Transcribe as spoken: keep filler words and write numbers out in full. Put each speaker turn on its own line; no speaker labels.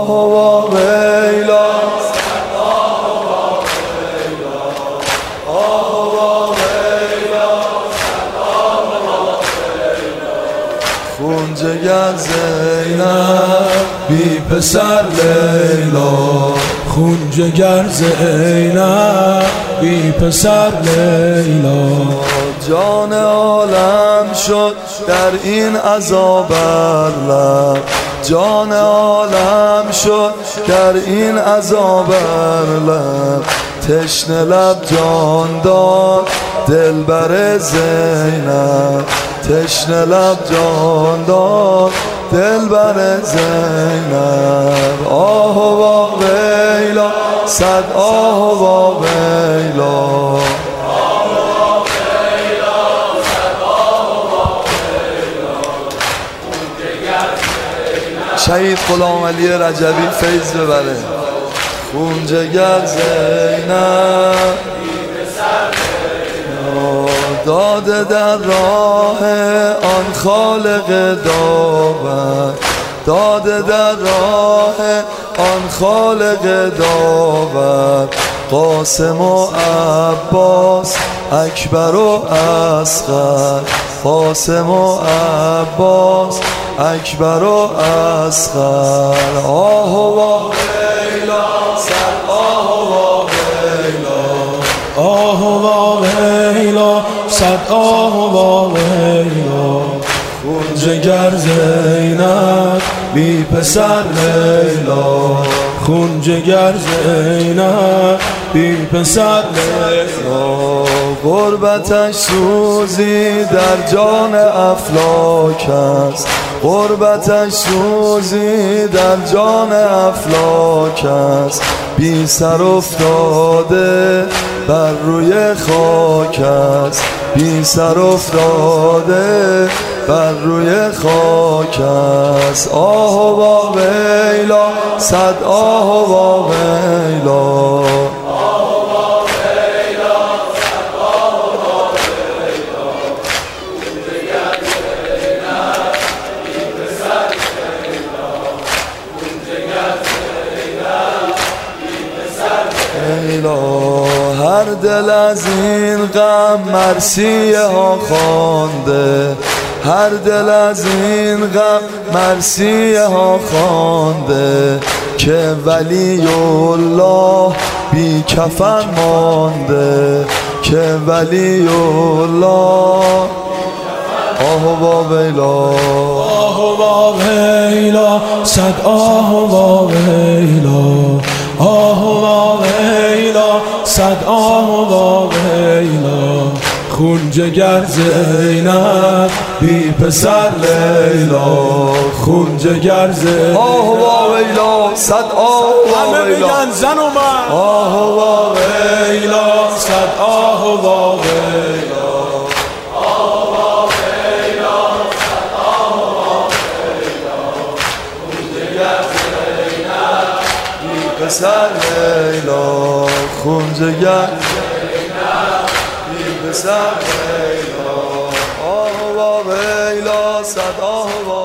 آه و ویلا خون جگر زینب بی پسر لیلا،
خون جگر زینب بی پسر لیلا.
جان عالم شد در این عذاب لب، جان عالم شد در این عذاب لب. تشنه لب جان داد دلبر زینب، تشنه لب جان داد دلبر زینب. آه و ویلا صد آه و ویلا، شهید غلام علی رجبی فیض ببره. خون جگر زینب داده در راه آن خالق داور، داده در راه آن خالق داور. قاسم و عباس اکبر و اصغر، قاسم و عباس اکبر و اصغر. آه و ویلا صد آه و ویلا،
آه و ویلا صد آه و ویلا.
خون جگر زینب بی پسر لیلا،
خون جگر زینب بی پسر لیلا.
غربتش سوزی در جان افلاک است، غربتش سوزی در جان افلاک است. بی سر افتاده بر روی خاک است، بی سر افتاده بر روی خاک است. آه و ویلا صد آه و ویلا، هر دل از این غم مرثیه ها خوانده، هر دل از این غم مرثیه ها خوانده. که ولی الله بی کفن مانده، که ولی الله. آه و ویلا،
آه و ویلا صد آه و ویلا، آه و ویلا صد آه و ویلا. خون جگر زینب بی پسر لیلا، خون جگر زینب.
آه و ویلا صد آه و
همه
ویلا،
میگن زن و مرد.
آه و ویلا
صد آه و ویلا،
پسر لیلا. خون جگر بی پسر لیلا، آه و ویلا صد آه و